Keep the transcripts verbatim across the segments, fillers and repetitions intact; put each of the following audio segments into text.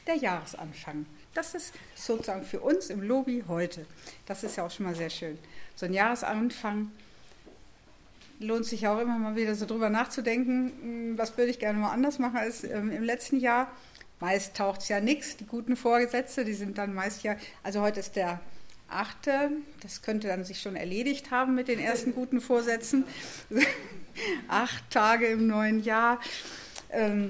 der Jahresanfang. Das ist sozusagen für uns im Lobby heute. Das ist ja auch schon mal sehr schön. So ein Jahresanfang lohnt sich auch immer mal wieder so drüber nachzudenken, was würde ich gerne mal anders machen als ähm, im letzten Jahr. Meist taucht es ja nichts, die guten Vorgesetze, die sind dann meist ja, also heute ist der achte, das könnte dann sich schon erledigt haben mit den ersten guten Vorsätzen. Acht Tage im neuen Jahr. Ähm,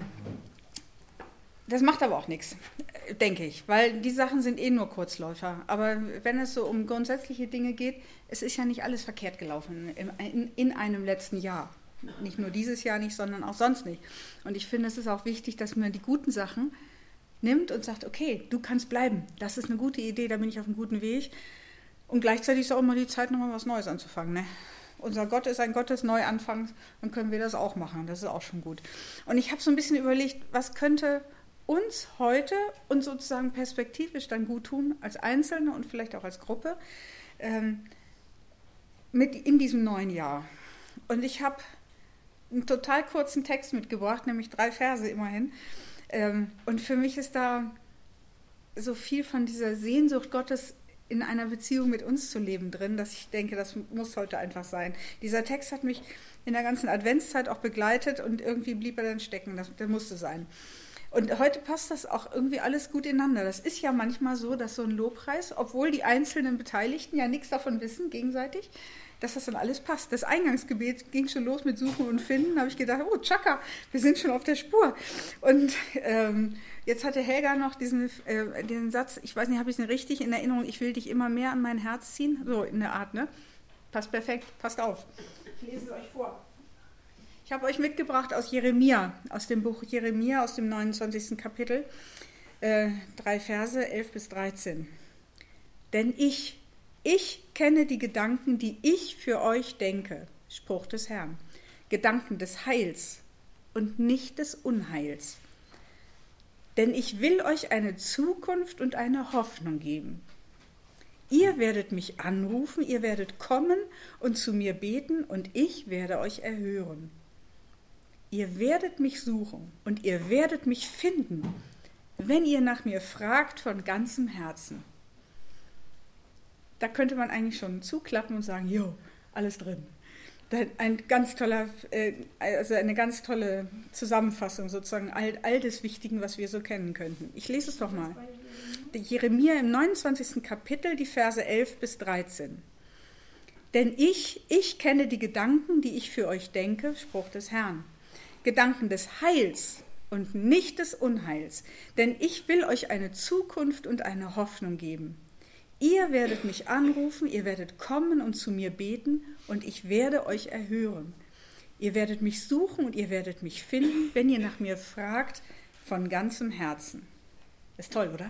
das macht aber auch nichts, denke ich, weil die Sachen sind eh nur Kurzläufer. Aber wenn es so um grundsätzliche Dinge geht, es ist ja nicht alles verkehrt gelaufen in, in, in einem letzten Jahr. Nicht nur dieses Jahr nicht, sondern auch sonst nicht. Und ich finde, es ist auch wichtig, dass man die guten Sachen nimmt und sagt, okay, du kannst bleiben. Das ist eine gute Idee, da bin ich auf einem guten Weg. Und gleichzeitig ist auch immer die Zeit, nochmal was Neues anzufangen. Ne? Unser Gott ist ein Gott des Neuanfangs, dann können wir das auch machen. Das ist auch schon gut. Und ich habe so ein bisschen überlegt, was könnte uns heute und sozusagen perspektivisch dann gut tun, als Einzelne und vielleicht auch als Gruppe, ähm, mit in diesem neuen Jahr. Und ich habe einen total kurzen Text mitgebracht, nämlich drei Verse immerhin. Ähm, und für mich ist da so viel von dieser Sehnsucht Gottes in einer Beziehung mit uns zu leben drin, dass ich denke, das muss heute einfach sein. Dieser Text hat mich in der ganzen Adventszeit auch begleitet und irgendwie blieb er dann stecken, das, das musste sein. Und heute passt das auch irgendwie alles gut ineinander. Das ist ja manchmal so, dass so ein Lobpreis, obwohl die einzelnen Beteiligten ja nichts davon wissen, gegenseitig, dass das dann alles passt. Das Eingangsgebet ging schon los mit Suchen und Finden. Da habe ich gedacht, oh, tschakka, wir sind schon auf der Spur. Und ähm, jetzt hatte Helga noch diesen, äh, den Satz, ich weiß nicht, habe ich es richtig in Erinnerung, ich will dich immer mehr an mein Herz ziehen. So in der Art, ne? Passt perfekt, passt auf. Ich lese es euch vor. Ich habe euch mitgebracht aus Jeremia, aus dem Buch Jeremia, aus dem neunundzwanzigsten Kapitel, äh, drei Verse, elf bis dreizehn. Denn ich, ich kenne die Gedanken, die ich für euch denke, Spruch des Herrn, Gedanken des Heils und nicht des Unheils. Denn ich will euch eine Zukunft und eine Hoffnung geben. Ihr werdet mich anrufen, ihr werdet kommen und zu mir beten und ich werde euch erhören. Ihr werdet mich suchen und ihr werdet mich finden, wenn ihr nach mir fragt von ganzem Herzen. Da könnte man eigentlich schon zuklappen und sagen, jo, alles drin. Ein ganz toller, also eine ganz tolle Zusammenfassung sozusagen all, all des Wichtigen, was wir so kennen könnten. Ich lese es doch mal. Jeremia im neunundzwanzigsten Kapitel, die Verse elf bis dreizehn. Denn ich, ich kenne die Gedanken, die ich für euch denke, Spruch des Herrn. Gedanken des Heils und nicht des Unheils, denn ich will euch eine Zukunft und eine Hoffnung geben. Ihr werdet mich anrufen, ihr werdet kommen und zu mir beten und ich werde euch erhören. Ihr werdet mich suchen und ihr werdet mich finden, wenn ihr nach mir fragt von ganzem Herzen. Ist toll, oder?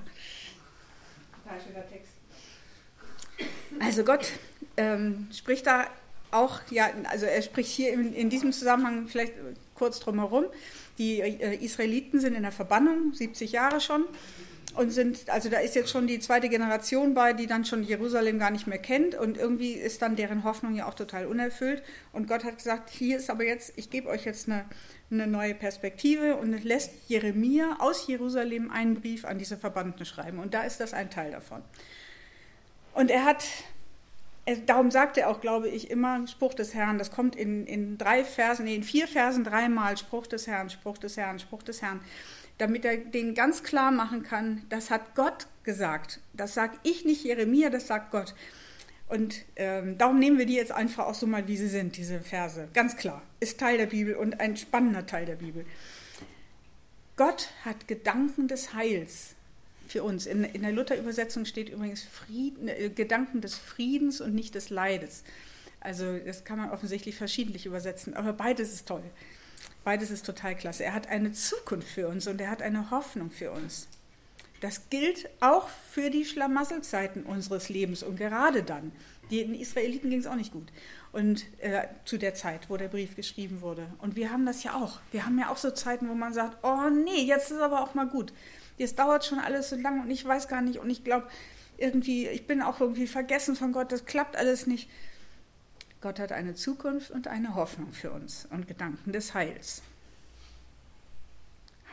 Also Gott ähm, spricht da auch, ja, also er spricht hier in, in diesem Zusammenhang vielleicht kurz drum herum. Die äh, Israeliten sind in der Verbannung, siebzig Jahre schon, und sind, also da ist jetzt schon die zweite Generation bei, die dann schon Jerusalem gar nicht mehr kennt und irgendwie ist dann deren Hoffnung ja auch total unerfüllt. Und Gott hat gesagt, hier ist aber jetzt, ich gebe euch jetzt eine, eine neue Perspektive und lässt Jeremia aus Jerusalem einen Brief an diese Verbannten schreiben. Und da ist das ein Teil davon. Und er hat, darum sagt er auch, glaube ich, immer Spruch des Herrn, das kommt in, in drei Versen, nee, in vier Versen dreimal Spruch des Herrn, Spruch des Herrn, Spruch des Herrn, damit er den ganz klar machen kann, das hat Gott gesagt. Das sage ich nicht Jeremia, das sagt Gott. Und ähm, darum nehmen wir die jetzt einfach auch so mal, wie sie sind, diese Verse. Ganz klar, ist Teil der Bibel und ein spannender Teil der Bibel. Gott hat Gedanken des Heils für uns. In, in der Luther-Übersetzung steht übrigens Frieden, äh, Gedanken des Friedens und nicht des Leides. Also das kann man offensichtlich verschiedentlich übersetzen, aber beides ist toll. Beides ist total klasse. Er hat eine Zukunft für uns und er hat eine Hoffnung für uns. Das gilt auch für die Schlamaselzeiten unseres Lebens und gerade dann. Den Israeliten ging es auch nicht gut. Und äh, zu der Zeit, wo der Brief geschrieben wurde. Und wir haben das ja auch. Wir haben ja auch so Zeiten, wo man sagt, oh nee, jetzt ist aber auch mal gut. Jetzt dauert schon alles so lange und ich weiß gar nicht und ich glaube irgendwie, ich bin auch irgendwie vergessen von Gott, das klappt alles nicht. Gott hat eine Zukunft und eine Hoffnung für uns und Gedanken des Heils.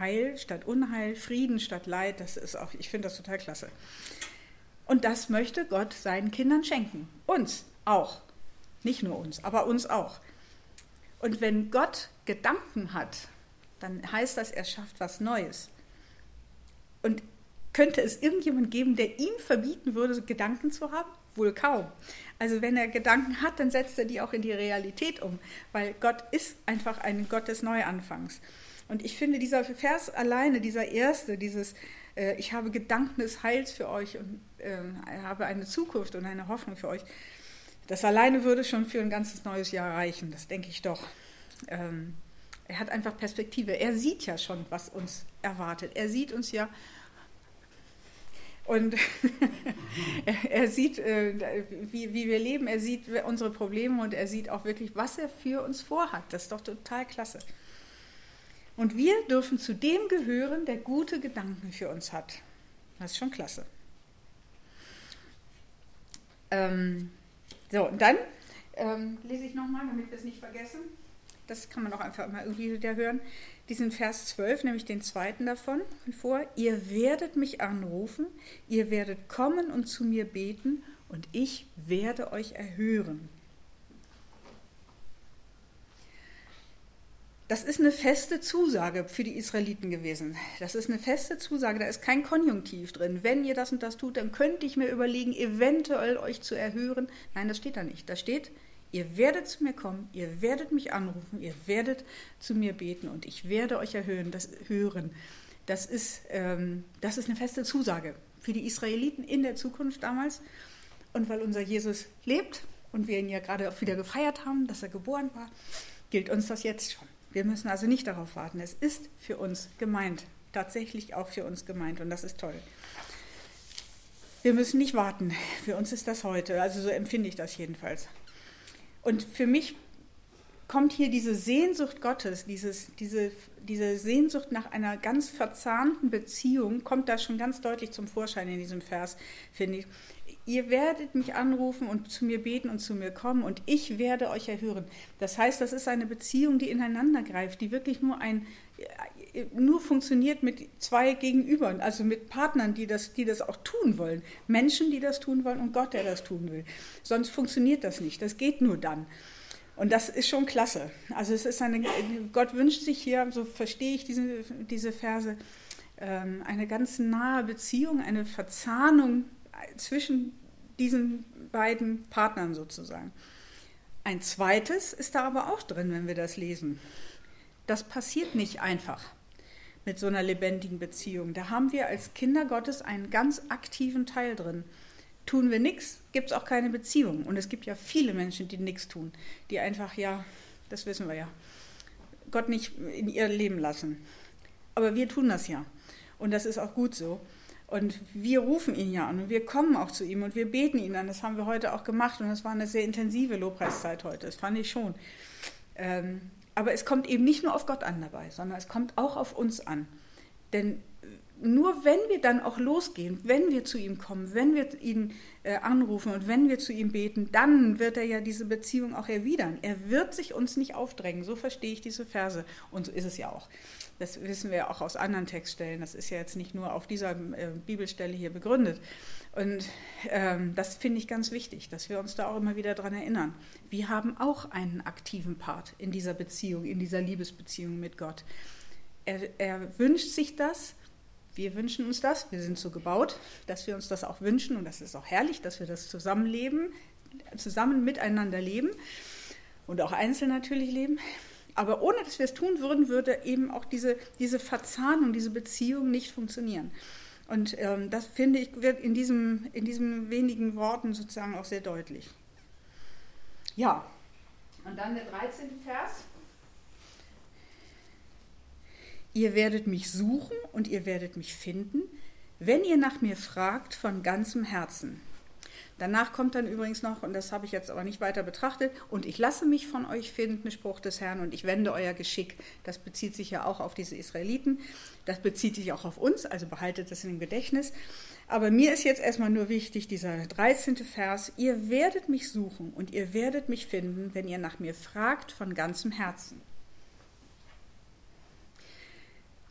Heil statt Unheil, Frieden statt Leid. Das ist auch, ich finde das total klasse. Und das möchte Gott seinen Kindern schenken. Uns auch. Nicht nur uns, aber uns auch. Und wenn Gott Gedanken hat, dann heißt das, er schafft was Neues. Und könnte es irgendjemand geben, der ihm verbieten würde, Gedanken zu haben? Wohl kaum. Also wenn er Gedanken hat, dann setzt er die auch in die Realität um, weil Gott ist einfach ein Gott des Neuanfangs. Und ich finde, dieser Vers alleine, dieser erste, dieses äh, ich habe Gedanken des Heils für euch und äh, habe eine Zukunft und eine Hoffnung für euch, das alleine würde schon für ein ganzes neues Jahr reichen, das denke ich doch. Ähm, er hat einfach Perspektive. Er sieht ja schon, was uns erwartet. Er sieht uns ja und er, er sieht, äh, wie, wie wir leben, er sieht unsere Probleme und er sieht auch wirklich, was er für uns vorhat. Das ist doch total klasse. Und wir dürfen zu dem gehören, der gute Gedanken für uns hat. Das ist schon klasse. Ähm, so, und dann ähm, lese ich nochmal, damit wir es nicht vergessen. Das kann man auch einfach mal irgendwie wieder hören. Diesen Vers zwölf, nämlich den zweiten davon, vor. Ihr werdet mich anrufen, ihr werdet kommen und zu mir beten und ich werde euch erhören. Das ist eine feste Zusage für die Israeliten gewesen. Das ist eine feste Zusage, da ist kein Konjunktiv drin. Wenn ihr das und das tut, dann könnte ich mir überlegen, eventuell euch zu erhören. Nein, das steht da nicht. Da steht, ihr werdet zu mir kommen, ihr werdet mich anrufen, ihr werdet zu mir beten und ich werde euch erhöhen, das hören. Das ist, ähm, das ist eine feste Zusage für die Israeliten in der Zukunft damals. Und weil unser Jesus lebt und wir ihn ja gerade auch wieder gefeiert haben, dass er geboren war, gilt uns das jetzt schon. Wir müssen also nicht darauf warten. Es ist für uns gemeint, tatsächlich auch für uns gemeint und das ist toll. Wir müssen nicht warten, für uns ist das heute, also so empfinde ich das jedenfalls. Und für mich kommt hier diese Sehnsucht Gottes, dieses, diese, diese Sehnsucht nach einer ganz verzahnten Beziehung, kommt da schon ganz deutlich zum Vorschein in diesem Vers, finde ich. Ihr werdet mich anrufen und zu mir beten und zu mir kommen und ich werde euch erhören. Das heißt, das ist eine Beziehung, die ineinander greift, die wirklich nur ein, nur funktioniert mit zwei Gegenübern, also mit Partnern, die das, die das auch tun wollen. Menschen, die das tun wollen und Gott, der das tun will. Sonst funktioniert das nicht. Das geht nur dann. Und das ist schon klasse. Also es ist eine, Gott wünscht sich hier, so verstehe ich diese, diese Verse, eine ganz nahe Beziehung, eine Verzahnung zwischen diesen beiden Partnern sozusagen. Ein zweites ist da aber auch drin, wenn wir das lesen. Das passiert nicht einfach mit so einer lebendigen Beziehung. Da haben wir als Kinder Gottes einen ganz aktiven Teil drin. Tun wir nichts, gibt es auch keine Beziehung. Und es gibt ja viele Menschen, die nichts tun, die einfach, ja, das wissen wir ja, Gott nicht in ihr Leben lassen. Aber wir tun das ja. Und das ist auch gut so. Und wir rufen ihn ja an und wir kommen auch zu ihm und wir beten ihn an. Das haben wir heute auch gemacht und das war eine sehr intensive Lobpreiszeit heute. Das fand ich schon. Ähm, aber es kommt eben nicht nur auf Gott an dabei, sondern es kommt auch auf uns an. Denn nur wenn wir dann auch losgehen, wenn wir zu ihm kommen, wenn wir ihn äh, anrufen und wenn wir zu ihm beten, dann wird er ja diese Beziehung auch erwidern. Er wird sich uns nicht aufdrängen. So verstehe ich diese Verse. Und so ist es ja auch. Das wissen wir ja auch aus anderen Textstellen. Das ist ja jetzt nicht nur auf dieser äh, Bibelstelle hier begründet. Und ähm, das finde ich ganz wichtig, dass wir uns da auch immer wieder dran erinnern. Wir haben auch einen aktiven Part in dieser Beziehung, in dieser Liebesbeziehung mit Gott. Er, er wünscht sich das. Wir wünschen uns das. Wir sind so gebaut, dass wir uns das auch wünschen. Und das ist auch herrlich, dass wir das zusammenleben, zusammen miteinander leben und auch einzeln natürlich leben. Aber ohne, dass wir es tun würden, würde eben auch diese, diese Verzahnung, diese Beziehung nicht funktionieren. Und ähm, das, finde ich, wird in diesem, in diesen wenigen Worten sozusagen auch sehr deutlich. Ja, und dann der dreizehnte Vers. Ihr werdet mich suchen und ihr werdet mich finden, wenn ihr nach mir fragt von ganzem Herzen. Danach kommt dann übrigens noch, und das habe ich jetzt aber nicht weiter betrachtet, und ich lasse mich von euch finden, Spruch des Herrn, und ich wende euer Geschick. Das bezieht sich ja auch auf diese Israeliten, das bezieht sich auch auf uns, also behaltet das im Gedächtnis. Aber mir ist jetzt erstmal nur wichtig, dieser dreizehnte Vers, ihr werdet mich suchen und ihr werdet mich finden, wenn ihr nach mir fragt von ganzem Herzen.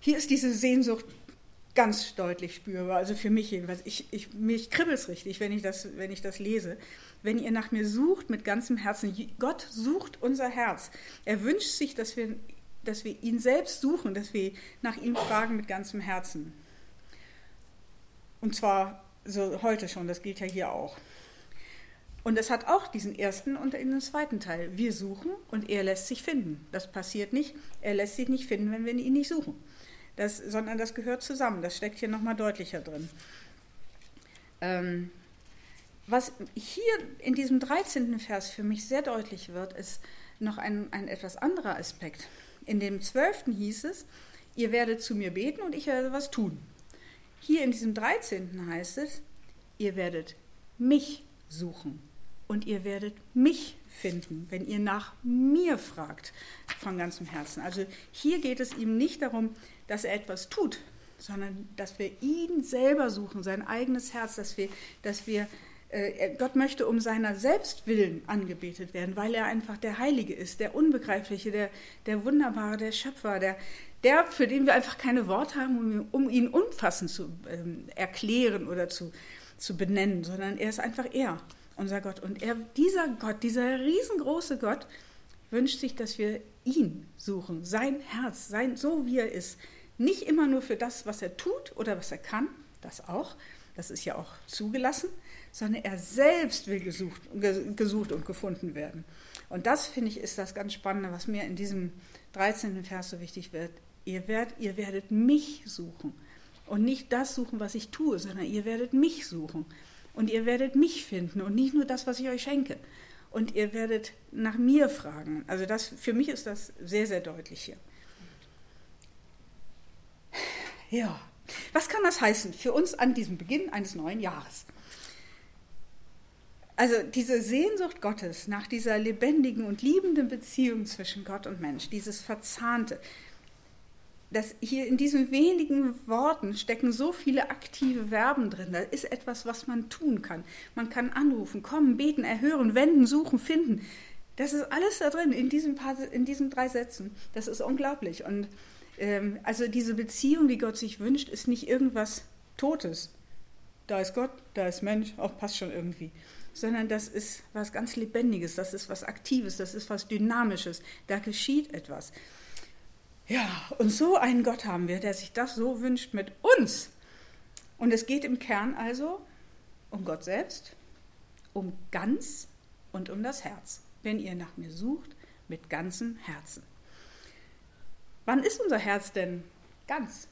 hier ist diese Sehnsucht ganz deutlich spürbar, also für mich jedenfalls. Ich, ich, mich kribbelt es richtig, wenn ich, das, wenn ich das lese. Wenn ihr nach mir sucht mit ganzem Herzen, Gott sucht unser Herz. Er wünscht sich, dass wir, dass wir ihn selbst suchen, dass wir nach ihm fragen mit ganzem Herzen. Und zwar so heute schon, das gilt ja hier auch. Und es hat auch diesen ersten und den zweiten Teil. Wir suchen und er lässt sich finden. Das passiert nicht, er lässt sich nicht finden, wenn wir ihn nicht suchen. Das, sondern das gehört zusammen, das steckt hier nochmal deutlicher drin. Ähm, was hier in diesem dreizehnten Vers für mich sehr deutlich wird, ist noch ein, ein etwas anderer Aspekt. In dem zwölften hieß es, ihr werdet zu mir beten und ich werde was tun. Hier in diesem dreizehnten heißt es, ihr werdet mich suchen und ihr werdet mich finden, wenn ihr nach mir fragt von ganzem Herzen. Also hier geht es ihm nicht darum, dass er etwas tut, sondern dass wir ihn selber suchen, sein eigenes Herz, dass wir, dass wir äh, Gott möchte um seiner selbst willen angebetet werden, weil er einfach der Heilige ist, der Unbegreifliche, der, der Wunderbare, der Schöpfer, der, der, für den wir einfach keine Worte haben, um, um ihn umfassend zu ähm, erklären oder zu, zu benennen, sondern er ist einfach er, unser Gott. Und er, dieser Gott, dieser riesengroße Gott, wünscht sich, dass wir ihn suchen, sein Herz, sein, so wie er ist. Nicht immer nur für das, was er tut oder was er kann, das auch, das ist ja auch zugelassen, sondern er selbst will gesucht, gesucht und gefunden werden. Und das, finde ich, ist das ganz Spannende, was mir in diesem dreizehnten Vers so wichtig wird. Ihr werdet, ihr werdet mich suchen und nicht das suchen, was ich tue, sondern ihr werdet mich suchen und ihr werdet mich finden und nicht nur das, was ich euch schenke. Und ihr werdet nach mir fragen. Also das, für mich ist das sehr, sehr deutlich hier. Ja, was kann das heißen für uns an diesem Beginn eines neuen Jahres? Also diese Sehnsucht Gottes nach dieser lebendigen und liebenden Beziehung zwischen Gott und Mensch, dieses Verzahnte, das hier in diesen wenigen Worten stecken so viele aktive Verben drin. Da ist etwas, was man tun kann. Man kann anrufen, kommen, beten, erhören, wenden, suchen, finden. Das ist alles da drin in diesen, paar, in diesen drei Sätzen. Das ist unglaublich. Und ähm, also diese Beziehung, die Gott sich wünscht, ist nicht irgendwas Totes. Da ist Gott, da ist Mensch, auch passt schon irgendwie. Sondern das ist was ganz Lebendiges, das ist was Aktives, das ist was Dynamisches. Da geschieht etwas. Ja, und so einen Gott haben wir, der sich das so wünscht mit uns. Und es geht im Kern also um Gott selbst, um ganz und um das Herz. Wenn ihr nach mir sucht, mit ganzem Herzen. Wann ist unser Herz denn ganz?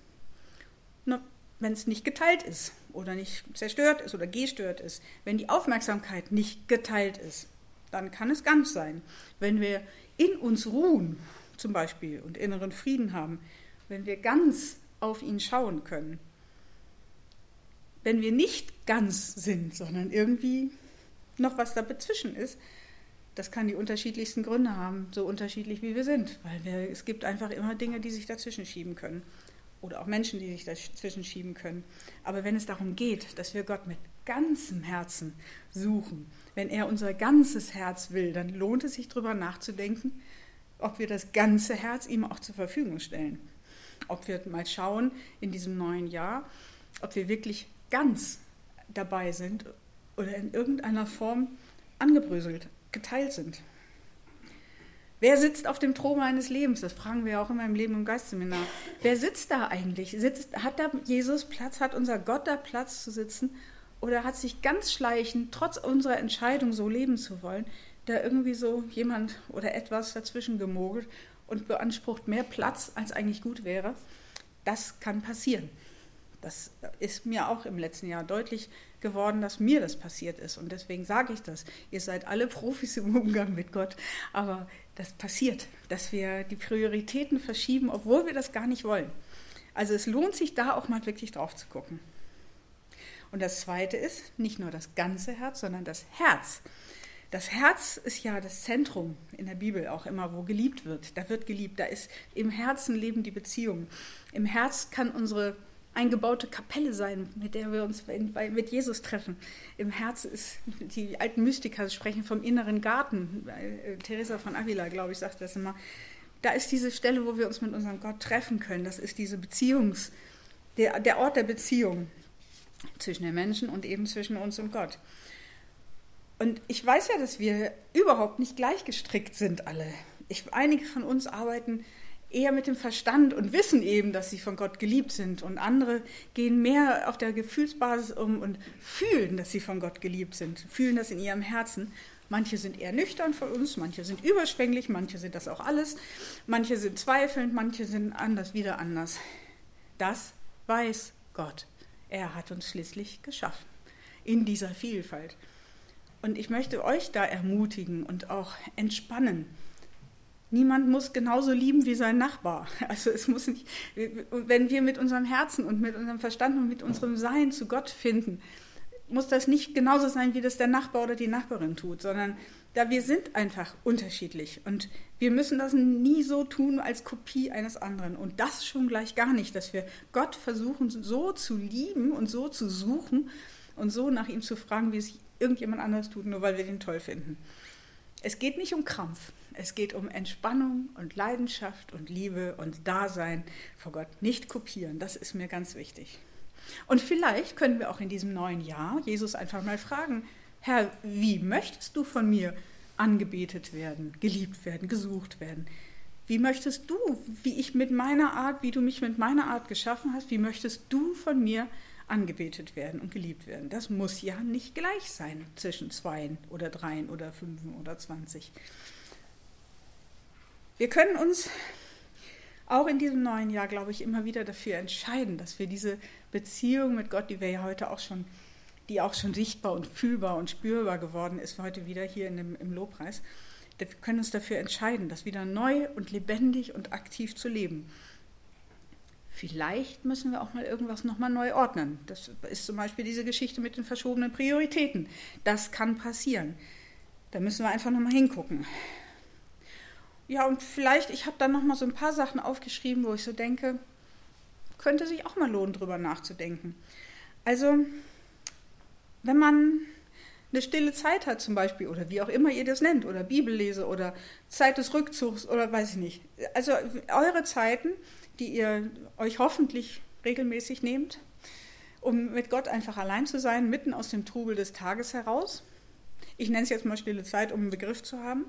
Wenn es nicht geteilt ist oder nicht zerstört ist oder gestört ist. Wenn die Aufmerksamkeit nicht geteilt ist, dann kann es ganz sein. Wenn wir in uns ruhen, zum Beispiel, und inneren Frieden haben, wenn wir ganz auf ihn schauen können. Wenn wir nicht ganz sind, sondern irgendwie noch was da dazwischen ist, das kann die unterschiedlichsten Gründe haben, so unterschiedlich wie wir sind, weil wir, es gibt einfach immer Dinge, die sich dazwischen schieben können oder auch Menschen, die sich dazwischen schieben können. Aber wenn es darum geht, dass wir Gott mit ganzem Herzen suchen, wenn er unser ganzes Herz will, dann lohnt es sich, darüber nachzudenken, ob wir das ganze Herz ihm auch zur Verfügung stellen. Ob wir mal schauen in diesem neuen Jahr, ob wir wirklich ganz dabei sind oder in irgendeiner Form angebröselt, geteilt sind. Wer sitzt auf dem Thron meines Lebens? Das fragen wir ja auch immer im Leben- und Geistseminar. Wer sitzt da eigentlich? Sitzt, hat da Jesus Platz? Hat unser Gott da Platz zu sitzen? Oder hat sich ganz schleichend, trotz unserer Entscheidung, so leben zu wollen, da irgendwie so jemand oder etwas dazwischen gemogelt und beansprucht mehr Platz, als eigentlich gut wäre? Das kann passieren. Das ist mir auch im letzten Jahr deutlich geworden, dass mir das passiert ist. Und deswegen sage ich das. Ihr seid alle Profis im Umgang mit Gott. Aber das passiert, dass wir die Prioritäten verschieben, obwohl wir das gar nicht wollen. Also es lohnt sich, da auch mal wirklich drauf zu gucken. Und das Zweite ist, nicht nur das ganze Herz, sondern das Herz. Das Herz ist ja das Zentrum in der Bibel auch immer, wo geliebt wird. Da wird geliebt, da ist im Herzen leben die Beziehungen. Im Herz kann unsere eingebaute Kapelle sein, mit der wir uns mit Jesus treffen. Im Herz ist, die alten Mystiker sprechen vom inneren Garten. Teresa von Avila, glaube ich, sagt das immer. da ist diese Stelle, wo wir uns mit unserem Gott treffen können. Das ist diese Beziehungs, der, der Ort der Beziehung zwischen den Menschen und eben zwischen uns und Gott. Und ich weiß ja, dass wir überhaupt nicht gleich gestrickt sind alle. Ich, einige von uns arbeiten eher mit dem Verstand und wissen eben, dass sie von Gott geliebt sind. Und andere gehen mehr auf der Gefühlsbasis um und fühlen, dass sie von Gott geliebt sind, fühlen das in ihrem Herzen. Manche sind eher nüchtern von uns, manche sind überschwänglich, manche sind das auch alles, manche sind zweifelnd, manche sind anders, wieder anders. Das weiß Gott. Er hat uns schließlich geschaffen in dieser Vielfalt. Und ich möchte euch da ermutigen und auch entspannen. Niemand muss genauso lieben wie sein Nachbar. Also es muss nicht, wenn wir mit unserem Herzen und mit unserem Verstand und mit unserem Sein zu Gott finden, muss das nicht genauso sein, wie das der Nachbar oder die Nachbarin tut, sondern da wir sind einfach unterschiedlich und wir müssen das nie so tun als Kopie eines anderen und das schon gleich gar nicht, dass wir Gott versuchen so zu lieben und so zu suchen und so nach ihm zu fragen, wie es irgendjemand anders tut, nur weil wir den toll finden. Es geht nicht um Krampf, es geht um Entspannung und Leidenschaft und Liebe und Dasein vor Gott. Nicht kopieren, das ist mir ganz wichtig. Und vielleicht können wir auch in diesem neuen Jahr Jesus einfach mal fragen, Herr, wie möchtest du von mir angebetet werden, geliebt werden, gesucht werden? Wie möchtest du, wie ich mit meiner Art, wie du mich mit meiner Art geschaffen hast, wie möchtest du von mir angebetet werden und geliebt werden? Das muss ja nicht gleich sein zwischen zweien oder dreien oder fünfen oder zwanzig. Wir können uns auch in diesem neuen Jahr, glaube ich, immer wieder dafür entscheiden, dass wir diese Beziehung mit Gott, die wir ja heute auch schon, die auch schon sichtbar und fühlbar und spürbar geworden ist, heute wieder hier in dem, im Lobpreis, wir können uns dafür entscheiden, das wieder neu und lebendig und aktiv zu leben. Vielleicht müssen wir auch mal irgendwas nochmal neu ordnen. Das ist zum Beispiel diese Geschichte mit den verschobenen Prioritäten. Das kann passieren. Da müssen wir einfach nochmal hingucken. Ja, und vielleicht, ich habe dann nochmal so ein paar Sachen aufgeschrieben, wo ich so denke, könnte sich auch mal lohnen, drüber nachzudenken. Also, wenn man eine stille Zeit hat zum Beispiel, oder wie auch immer ihr das nennt, oder Bibellese, oder Zeit des Rückzugs, oder weiß ich nicht. Also eure Zeiten, die ihr euch hoffentlich regelmäßig nehmt, um mit Gott einfach allein zu sein, mitten aus dem Trubel des Tages heraus. Ich nenne es jetzt mal stille Zeit, um einen Begriff zu haben.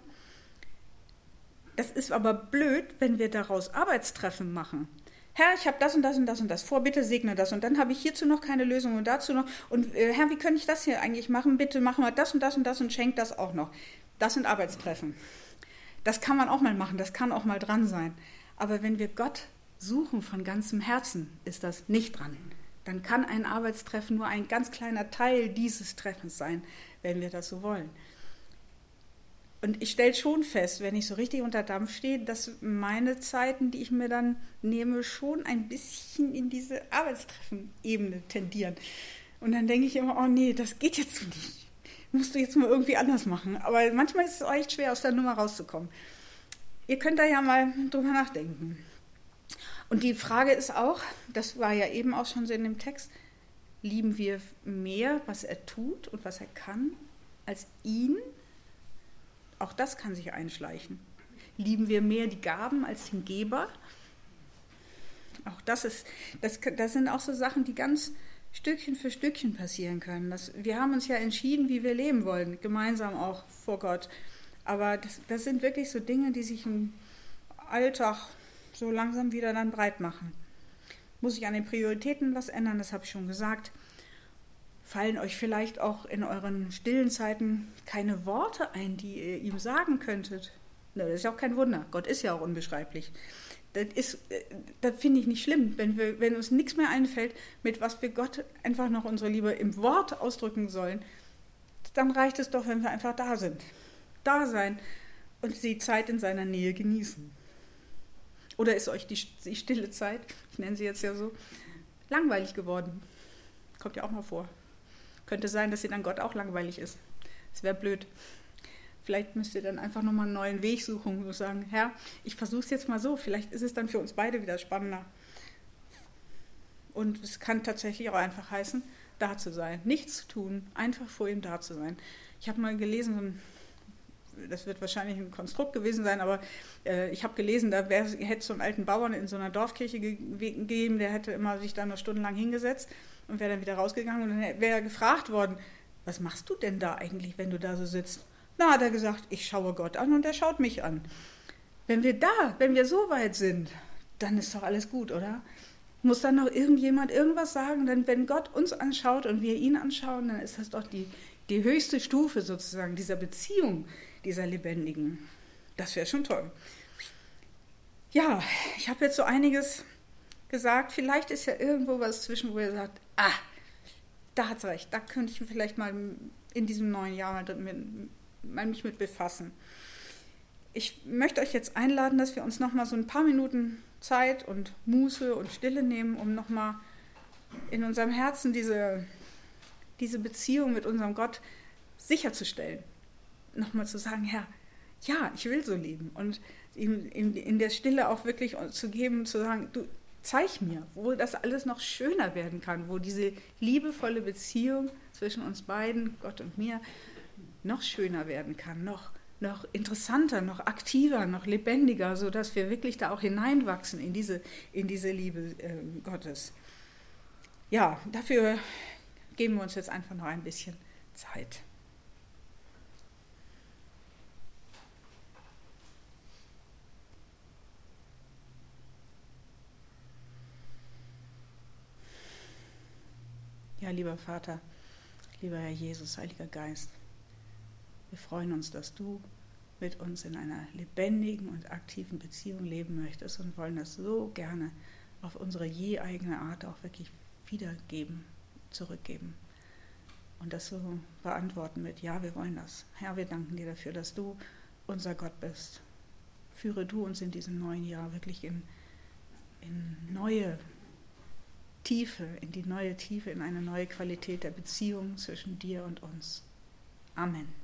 Das ist aber blöd, wenn wir daraus Arbeitstreffen machen. Herr, ich habe das und das und das und das vor, bitte segne das. Und dann habe ich hierzu noch keine Lösung und dazu noch. Und äh, Herr, wie kann ich das hier eigentlich machen? Bitte machen wir das und das und das und schenkt das auch noch. Das sind Arbeitstreffen. Das kann man auch mal machen, das kann auch mal dran sein. Aber wenn wir Gott suchen von ganzem Herzen, ist das nicht dran. Dann kann ein Arbeitstreffen nur ein ganz kleiner Teil dieses Treffens sein, wenn wir das so wollen. Und ich stelle schon fest, wenn ich so richtig unter Dampf stehe, dass meine Zeiten, die ich mir dann nehme, schon ein bisschen in diese Arbeitstreffen-Ebene tendieren. Und dann denke ich immer, oh nee, das geht jetzt so nicht. Musst du jetzt mal irgendwie anders machen. Aber manchmal ist es echt schwer, aus der Nummer rauszukommen. Ihr könnt da ja mal drüber nachdenken. Und die Frage ist auch, das war ja eben auch schon so in dem Text, lieben wir mehr, was er tut und was er kann, als ihn? Auch das kann sich einschleichen. Lieben wir mehr die Gaben als den Geber? Auch das ist, das, das sind auch so Sachen, die ganz Stückchen für Stückchen passieren können. Das, wir haben uns ja entschieden, wie wir leben wollen, gemeinsam auch vor Gott. Aber das, das sind wirklich so Dinge, die sich im Alltag so langsam wieder dann breit machen. Muss sich an den Prioritäten was ändern, das habe ich schon gesagt. Fallen euch vielleicht auch in euren stillen Zeiten keine Worte ein, die ihr ihm sagen könntet? Na, das ist ja auch kein Wunder. Gott ist ja auch unbeschreiblich. Das ist, das finde ich nicht schlimm, wenn, wir, wenn uns nichts mehr einfällt, mit was wir Gott einfach noch unsere Liebe im Wort ausdrücken sollen. Dann reicht es doch, wenn wir einfach da sind. Da sein und die Zeit in seiner Nähe genießen. Oder ist euch die, die stille Zeit, ich nenne sie jetzt ja so, langweilig geworden? Kommt ja auch mal vor. Könnte sein, dass ihr dann Gott auch langweilig ist. Das wäre blöd. Vielleicht müsst ihr dann einfach nochmal einen neuen Weg suchen und sagen, Herr, ich versuche es jetzt mal so. Vielleicht ist es dann für uns beide wieder spannender. Und es kann tatsächlich auch einfach heißen, da zu sein. Nichts zu tun, einfach vor ihm da zu sein. Ich habe mal gelesen, so ein das wird wahrscheinlich ein Konstrukt gewesen sein, aber äh, ich habe gelesen, da hätte es so einen alten Bauern in so einer Dorfkirche gegeben, der hätte immer sich da nur stundenlang hingesetzt und wäre dann wieder rausgegangen und dann wäre er gefragt worden, was machst du denn da eigentlich, wenn du da so sitzt? Na, hat er gesagt, ich schaue Gott an und er schaut mich an. Wenn wir da, wenn wir so weit sind, dann ist doch alles gut, oder? Muss dann noch irgendjemand irgendwas sagen? Denn wenn Gott uns anschaut und wir ihn anschauen, dann ist das doch die, die höchste Stufe sozusagen dieser Beziehung, dieser lebendigen. Das wäre schon toll. Ja, ich habe jetzt so einiges gesagt. Vielleicht ist ja irgendwo was zwischen, wo ihr sagt, ah, da hat es recht, da könnte ich vielleicht mal in diesem neuen Jahr mal, mit, mal mich mit befassen. Ich möchte euch jetzt einladen, dass wir uns noch mal so ein paar Minuten Zeit und Muße und Stille nehmen, um noch mal in unserem Herzen diese, diese Beziehung mit unserem Gott sicherzustellen. Noch mal zu sagen, Herr, ja, ich will so leben. Und in, in, in der Stille auch wirklich zu geben, zu sagen, du, zeig mir, wo das alles noch schöner werden kann, wo diese liebevolle Beziehung zwischen uns beiden, Gott und mir, noch schöner werden kann, noch, noch interessanter, noch aktiver, noch lebendiger, sodass wir wirklich da auch hineinwachsen in diese, in diese Liebe äh, Gottes. Ja, dafür geben wir uns jetzt einfach noch ein bisschen Zeit. Ja, lieber Vater, lieber Herr Jesus, Heiliger Geist, wir freuen uns, dass du mit uns in einer lebendigen und aktiven Beziehung leben möchtest und wollen das so gerne auf unsere je eigene Art auch wirklich wiedergeben, zurückgeben. Und das so beantworten mit, ja, wir wollen das. Herr, wir danken dir dafür, dass du unser Gott bist. Führe du uns in diesem neuen Jahr wirklich in, in neue Tiefe, in die neue Tiefe, in eine neue Qualität der Beziehung zwischen dir und uns. Amen.